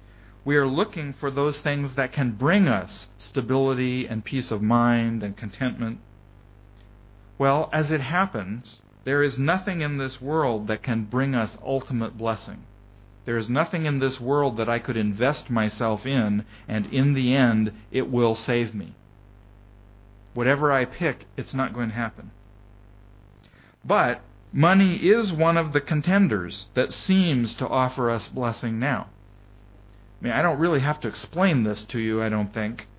We are looking for those things that can bring us stability and peace of mind and contentment. Well, as it happens, there is nothing in this world that can bring us ultimate blessing. There is nothing in this world that I could invest myself in, and in the end, it will save me. Whatever I pick, it's not going to happen. But money is one of the contenders that seems to offer us blessing now. I mean, I don't really have to explain this to you, I don't think.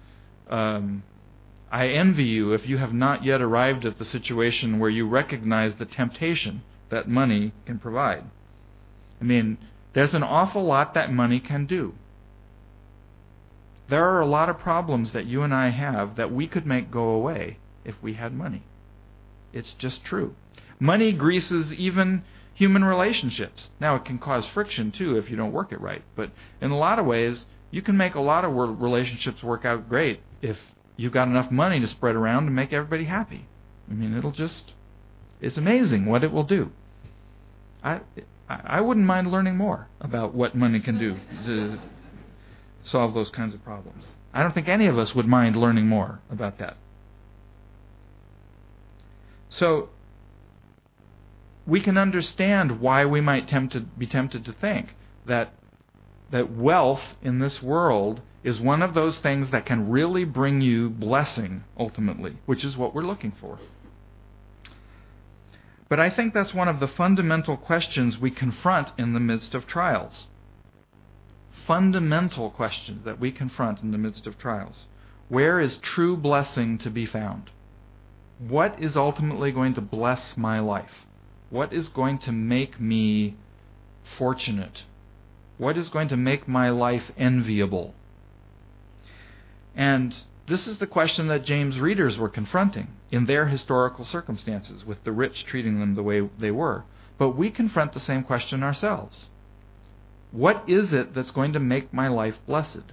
I envy you if you have not yet arrived at the situation where you recognize the temptation that money can provide. I mean, there's an awful lot that money can do. There are a lot of problems that you and I have that we could make go away if we had money. It's just true. Money greases even human relationships. Now, it can cause friction, too, if you don't work it right. But in a lot of ways, you can make a lot of relationships work out great if you've got enough money to spread around to make everybody happy. I mean, it's amazing what it will do. I wouldn't mind learning more about what money can do to solve those kinds of problems. I don't think any of us would mind learning more about that. So, we can understand why we might be tempted to think that wealth in this world is one of those things that can really bring you blessing ultimately, which is what we're looking for. But I think that's one of the fundamental questions we confront in the midst of trials. Fundamental questions that we confront in the midst of trials. Where is true blessing to be found? What is ultimately going to bless my life? What is going to make me fortunate? What is going to make my life enviable? And this is the question that James' readers were confronting in their historical circumstances, with the rich treating them the way they were. But we confront the same question ourselves. What is it that's going to make my life blessed?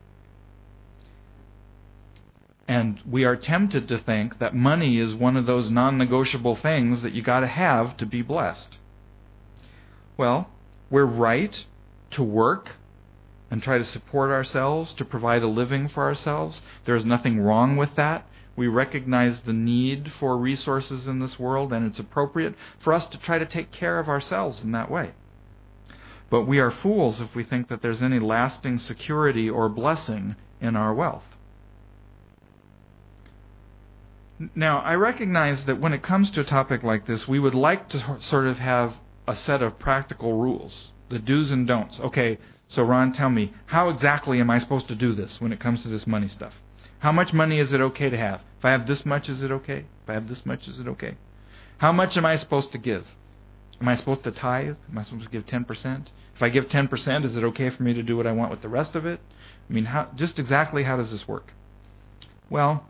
And we are tempted to think that money is one of those non-negotiable things that you got to have to be blessed. Well, we're right to work and try to support ourselves, to provide a living for ourselves. There's nothing wrong with that. We recognize the need for resources in this world, and it's appropriate for us to try to take care of ourselves in that way. But we are fools if we think that there's any lasting security or blessing in our wealth. Now, I recognize that when it comes to a topic like this, we would like to sort of have a set of practical rules, the do's and don'ts. Okay, so Ron, tell me, how exactly am I supposed to do this when it comes to this money stuff? How much money is it okay to have? If I have this much, is it okay? If I have this much, is it okay? How much am I supposed to give? Am I supposed to tithe? Am I supposed to give 10%? If I give 10%, is it okay for me to do what I want with the rest of it? I mean, just exactly how does this work? Well,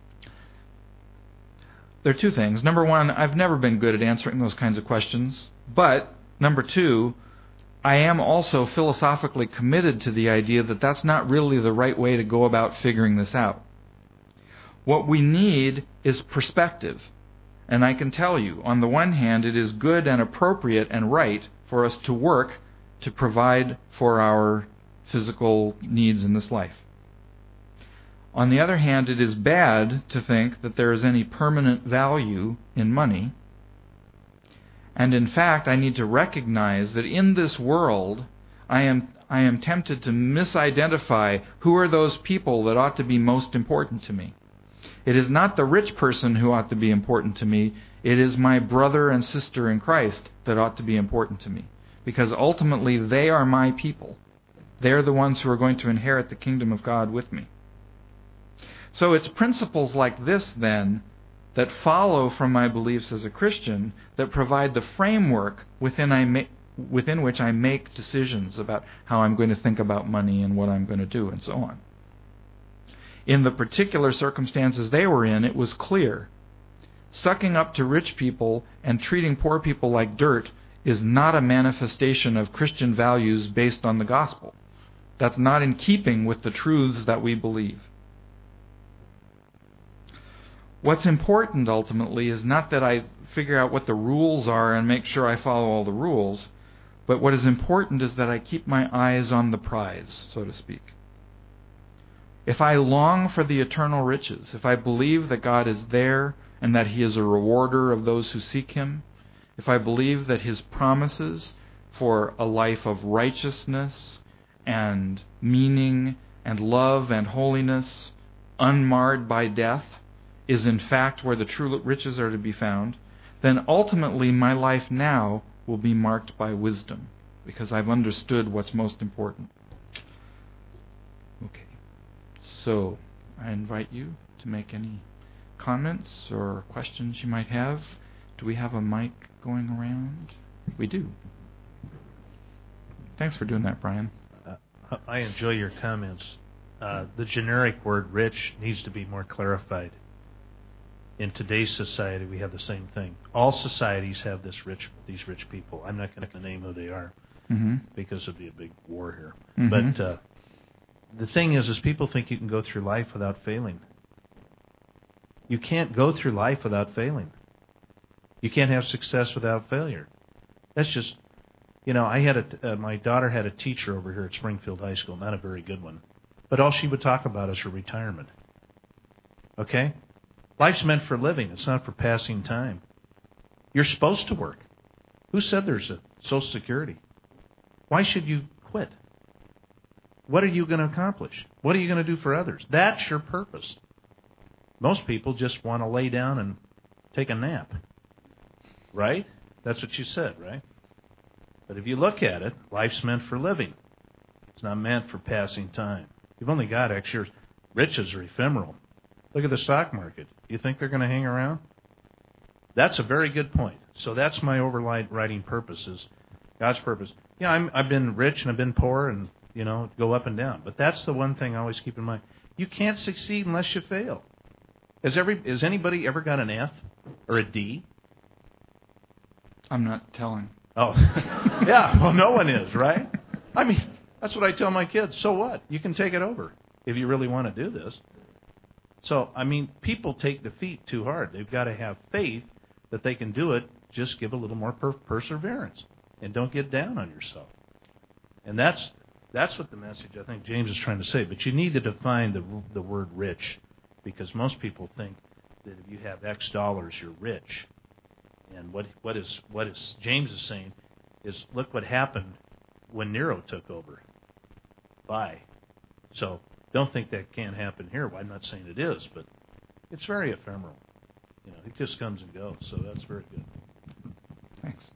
there are two things. Number one, I've never been good at answering those kinds of questions. But, number two, I am also philosophically committed to the idea that that's not really the right way to go about figuring this out. What we need is perspective. And I can tell you, on the one hand, it is good and appropriate and right for us to work to provide for our physical needs in this life. On the other hand, it is bad to think that there is any permanent value in money. And in fact, I need to recognize that in this world, I am tempted to misidentify who are those people that ought to be most important to me. It is not the rich person who ought to be important to me. It is my brother and sister in Christ that ought to be important to me. Because ultimately, they are my people. They're the ones who are going to inherit the kingdom of God with me. So it's principles like this, then, that follow from my beliefs as a Christian that provide the framework within which I make decisions about how I'm going to think about money and what I'm going to do and so on. In the particular circumstances they were in, it was clear. Sucking up to rich people and treating poor people like dirt is not a manifestation of Christian values based on the gospel. That's not in keeping with the truths that we believe. What's important ultimately is not that I figure out what the rules are and make sure I follow all the rules, But what is important is that I keep my eyes on the prize, so to speak. If I long for the eternal riches, if I believe that God is there and that He is a rewarder of those who seek Him, if I believe that His promises for a life of righteousness and meaning and love and holiness, unmarred by death, is in fact where the true riches are to be found, then ultimately my life now will be marked by wisdom, because I've understood what's most important. Okay. So, I invite you to make any comments or questions you might have. Do we have a mic going around? We do. Thanks for doing that, Brian. I enjoy your comments. The generic word rich needs to be more clarified. In today's society, we have the same thing. All societies have these rich people. I'm not going to name who they are because it'd be a big war here. But the thing is people think you can go through life without failing. You can't go through life without failing. You can't have success without failure. That's just, I had my daughter had a teacher over here at Springfield High School, not a very good one, but all she would talk about is her retirement. Okay? Life's meant for living. It's not for passing time. You're supposed to work. Who said there's a Social Security? Why should you quit? What are you going to accomplish? What are you going to do for others? That's your purpose. Most people just want to lay down and take a nap. Right? That's what you said, right? But if you look at it, life's meant for living. It's not meant for passing time. You've only got X years. Riches are ephemeral. Look at the stock market. You think they're going to hang around? That's a very good point. So that's my overriding purpose, is God's purpose. Yeah, I've been rich and I've been poor and, go up and down. But that's the one thing I always keep in mind. You can't succeed unless you fail. Has anybody ever got an F or a D? I'm not telling. Oh, yeah. Well, no one is, right? I mean, that's what I tell my kids. So what? You can take it over if you really want to do this. So, people take defeat too hard. They've got to have faith that they can do it. Just give a little more perseverance and don't get down on yourself. And that's what the message I think James is trying to say. But you need to define the word rich, because most people think that if you have X dollars, you're rich. And what is James is saying is, look what happened when Nero took over. Bye. So don't think that can't happen here. Well, I'm not saying it is, but it's very ephemeral. It just comes and goes. So that's very good. Thanks.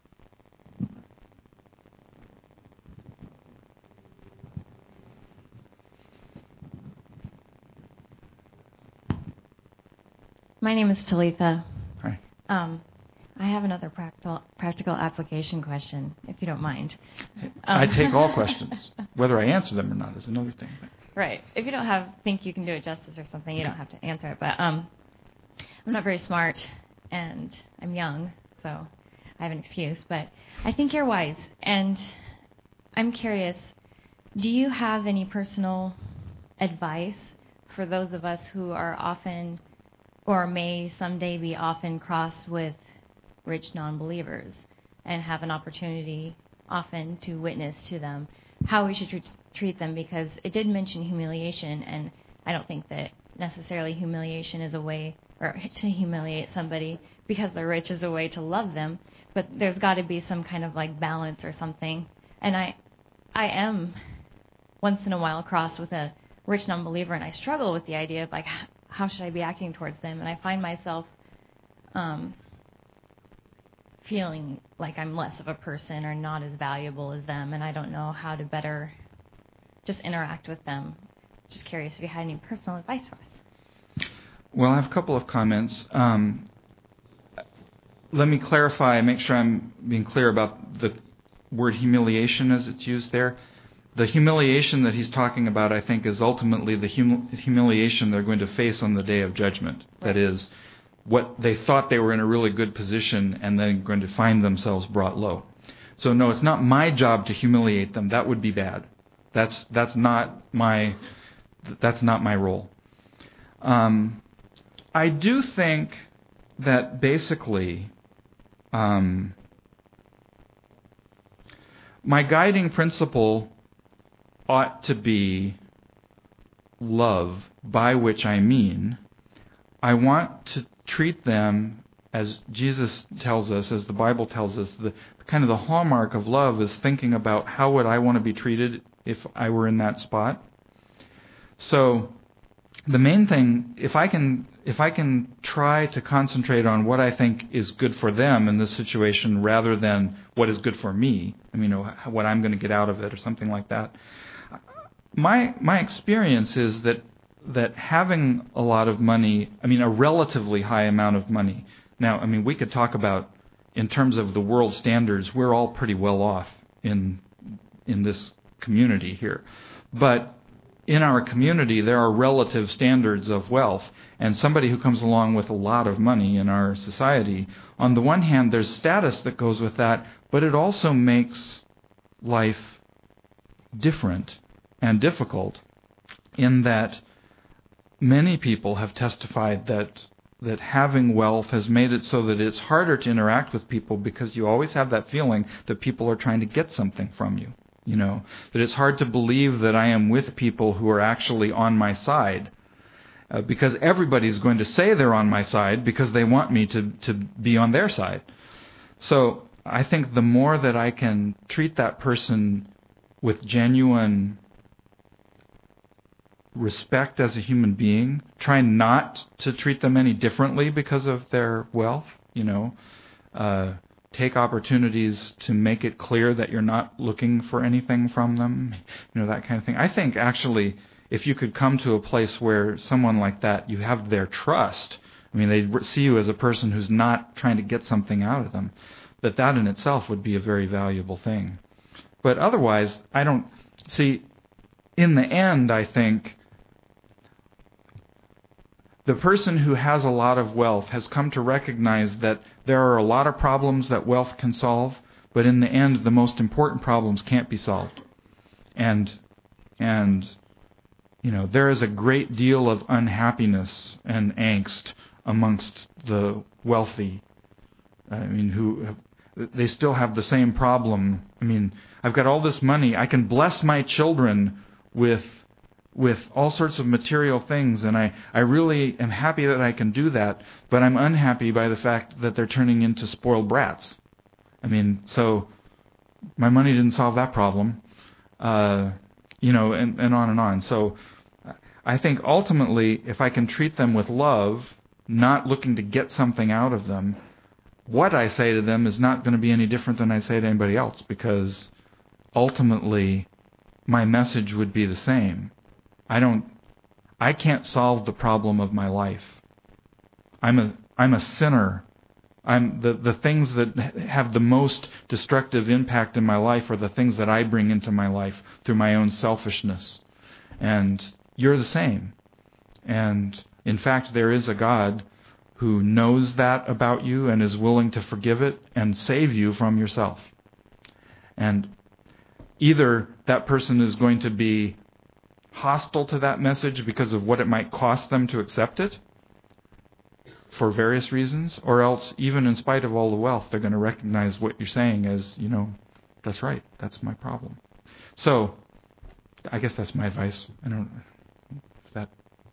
My name is Talitha. Hi. I have another practical application question, if you don't mind. I take all questions. Whether I answer them or not is another thing. Right. If you don't think you can do it justice or something, you don't have to answer it. But I'm not very smart, and I'm young, so I have an excuse. But I think you're wise, and I'm curious, do you have any personal advice for those of us who are often, or may someday be often, crossed with rich non-believers and have an opportunity often to witness to them, how we should treat them? Because it did mention humiliation, and I don't think that necessarily humiliation is a way, or to humiliate somebody because they're rich is a way to love them, but there's got to be some kind of balance or something. And I am once in a while crossed with a rich non-believer, and I struggle with the idea of how should I be acting towards them, and I find myself feeling like I'm less of a person or not as valuable as them, and I don't know how to better just interact with them. Just curious if you had any personal advice for us. Well, I have a couple of comments. Let me clarify, make sure I'm being clear about the word humiliation as it's used there. The humiliation that he's talking about, I think, is ultimately the humiliation they're going to face on the day of judgment. Right. That is, what they thought they were in a really good position and then going to find themselves brought low. So no, it's not my job to humiliate them. That would be bad. That's not my role. I do think that basically my guiding principle ought to be love, by which I mean I want to treat them as Jesus tells us, as the Bible tells us. The kind of the hallmark of love is thinking about how would I want to be treated if I were in that spot. So the main thing, if I can try to concentrate on what I think is good for them in this situation rather than what is good for me, what I'm going to get out of it or something like that. My experience is that having a lot of money, a relatively high amount of money. Now, we could talk about, in terms of the world standards, we're all pretty well off in this community here. But in our community, there are relative standards of wealth, and somebody who comes along with a lot of money in our society, on the one hand, there's status that goes with that, but it also makes life different and difficult in that many people have testified that having wealth has made it so that it's harder to interact with people because you always have that feeling that people are trying to get something from you. That it's hard to believe that I am with people who are actually on my side, because everybody's going to say they're on my side because they want me to be on their side. So I think the more that I can treat that person with genuine respect as a human being, try not to treat them any differently because of their wealth, take opportunities to make it clear that you're not looking for anything from them, that kind of thing. I think actually if you could come to a place where someone like that, you have their trust, they see you as a person who's not trying to get something out of them, that in itself would be a very valuable thing. But otherwise, I don't see, in the end, I think the person who has a lot of wealth has come to recognize that there are a lot of problems that wealth can solve, but in the end, the most important problems can't be solved. And there is a great deal of unhappiness and angst amongst the wealthy. They still have the same problem. I've got all this money. I can bless my children with all sorts of material things, and I really am happy that I can do that, but I'm unhappy by the fact that they're turning into spoiled brats. So my money didn't solve that problem, and on and on. So I think ultimately, if I can treat them with love, not looking to get something out of them, what I say to them is not going to be any different than I say to anybody else, because ultimately my message would be the same. I can't solve the problem of my life. I'm a sinner. The things that have the most destructive impact in my life are the things that I bring into my life through my own selfishness. And you're the same. And in fact, there is a God who knows that about you and is willing to forgive it and save you from yourself. And either that person is going to be hostile to that message because of what it might cost them to accept it for various reasons, or else, even in spite of all the wealth, they're going to recognize what you're saying as, that's right, that's my problem. So, I guess that's my advice. I don't know if that...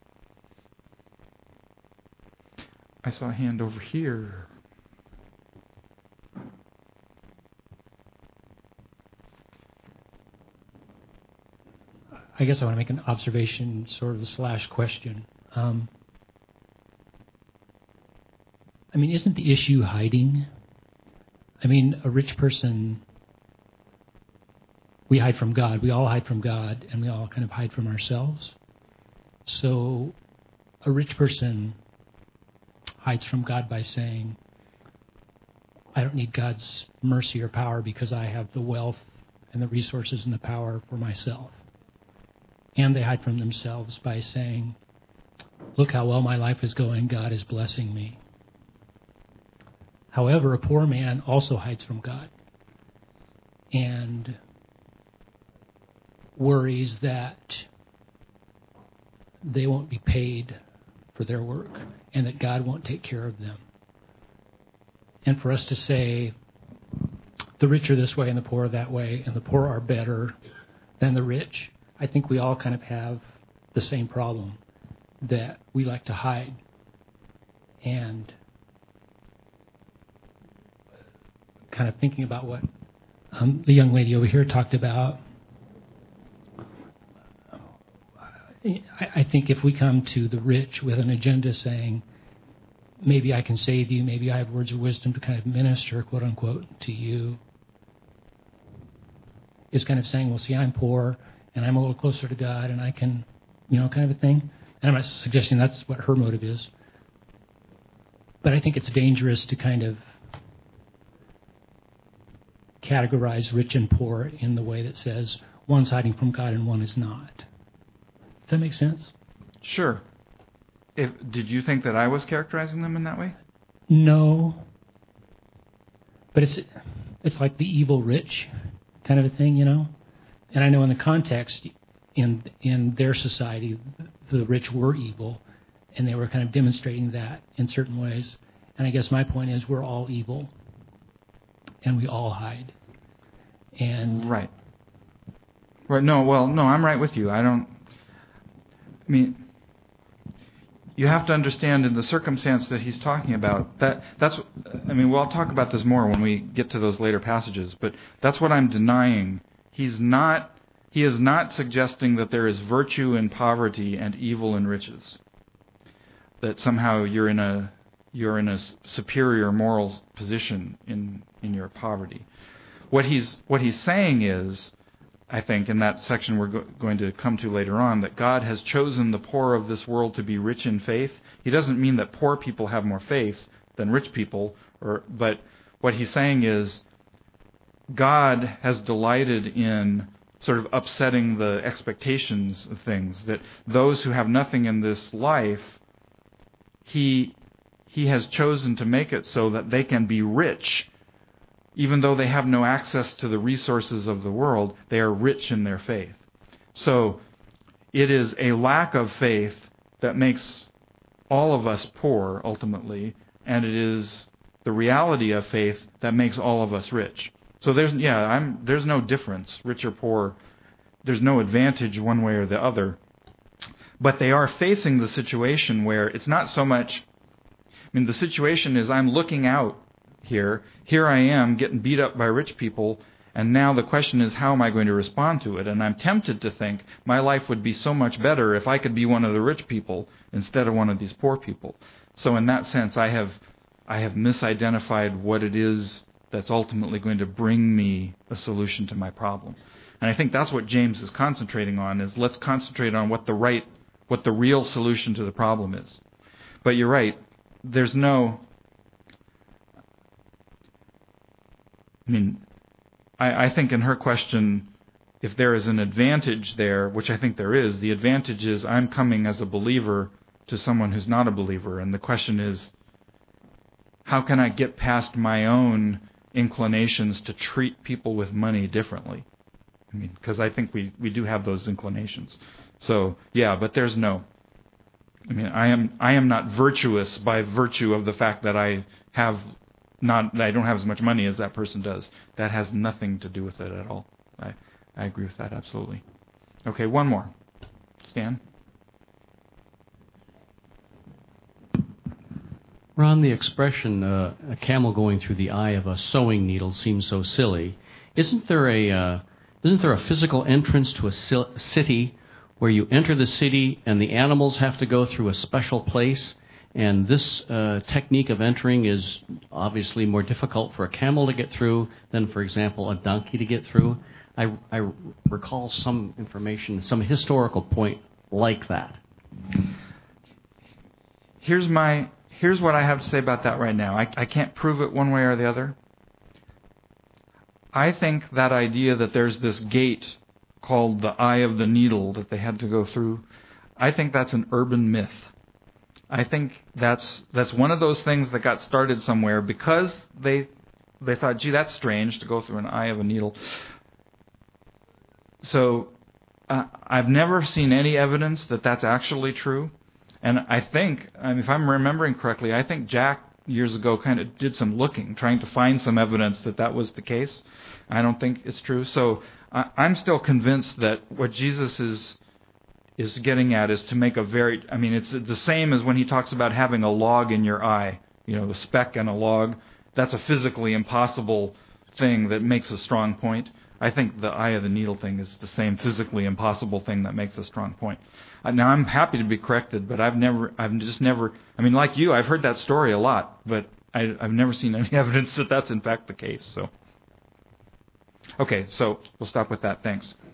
I saw a hand over here. I guess I want to make an observation, sort of / question. Isn't the issue hiding? A rich person, we hide from God. We all hide from God, and we all kind of hide from ourselves. So a rich person hides from God by saying, I don't need God's mercy or power because I have the wealth and the resources and the power for myself. And they hide from themselves by saying, look how well my life is going, God is blessing me. However, a poor man also hides from God and worries that they won't be paid for their work and that God won't take care of them. And for us to say, the rich are this way and the poor are that way, and the poor are better than the rich. I think we all kind of have the same problem, that we like to hide. And kind of thinking about what the young lady over here talked about, I think if we come to the rich with an agenda saying, maybe I can save you, maybe I have words of wisdom to kind of minister, quote unquote, to you, is kind of saying, well, see, I'm poor and I'm a little closer to God and I can, kind of a thing. And I'm not suggesting that's what her motive is. But I think it's dangerous to kind of categorize rich and poor in the way that says one's hiding from God and one is not. Does that make sense? Sure. Did you think that I was characterizing them in that way? No. But it's like the evil rich kind of a thing, And I know in the context, in their society, the rich were evil, and they were kind of demonstrating that in certain ways. And I guess my point is we're all evil, and we all hide. And Right. No, I'm right with you. You have to understand in the circumstance that he's talking about, we'll talk about this more when we get to those later passages, but that's what I'm denying. He is not suggesting that there is virtue in poverty and evil in riches. That somehow you're in a superior moral position in your poverty. What he's saying is, I think, in that section we're going to come to later on, that God has chosen the poor of this world to be rich in faith. He doesn't mean that poor people have more faith than rich people, but what he's saying is God has delighted in sort of upsetting the expectations of things, that those who have nothing in this life, He has chosen to make it so that they can be rich. Even though they have no access to the resources of the world, they are rich in their faith. So it is a lack of faith that makes all of us poor, ultimately, and it is the reality of faith that makes all of us rich. So there's no difference, rich or poor. There's no advantage one way or the other. But they are facing the situation where it's not so much, the situation is I'm looking out here I am getting beat up by rich people, and now the question is, how am I going to respond to it? And I'm tempted to think my life would be so much better if I could be one of the rich people instead of one of these poor people. So in that sense, I have misidentified what it is that's ultimately going to bring me a solution to my problem. And I think that's what James is concentrating on, is let's concentrate on what the real solution to the problem is. But you're right, there's no... I think in her question, if there is an advantage there, which I think there is, the advantage is I'm coming as a believer to someone who's not a believer. And the question is, how can I get past my own inclinations to treat people with money differently? Because I think we do have those inclinations. So, yeah, but there's no... I am not virtuous by virtue of the fact that I don't have as much money as that person does. That has nothing to do with it at all. I agree with that, absolutely. Okay, one more. Stan? Ron, the expression, a camel going through the eye of a sewing needle seems so silly. Isn't there a physical entrance to a city where you enter the city and the animals have to go through a special place? And this technique of entering is obviously more difficult for a camel to get through than, for example, a donkey to get through. I recall some information, some historical point like that. Here's what I have to say about that right now. I can't prove it one way or the other. I think that idea that there's this gate called the Eye of the Needle that they had to go through, I think that's an urban myth. I think that's one of those things that got started somewhere because they thought, gee, that's strange to go through an eye of a needle. So I've never seen any evidence that that's actually true. And I think, if I'm remembering correctly, I think Jack years ago kind of did some looking, trying to find some evidence that that was the case. I don't think it's true. So I'm still convinced that what Jesus is getting at is to make it's the same as when he talks about having a log in your eye, a speck and a log. That's a physically impossible thing that makes a strong point. I think the eye of the needle thing is the same physically impossible thing that makes a strong point. Now, I'm happy to be corrected, but I've just never, like you, I've heard that story a lot, but I've never seen any evidence that that's in fact the case. So, okay, so we'll stop with that. Thanks.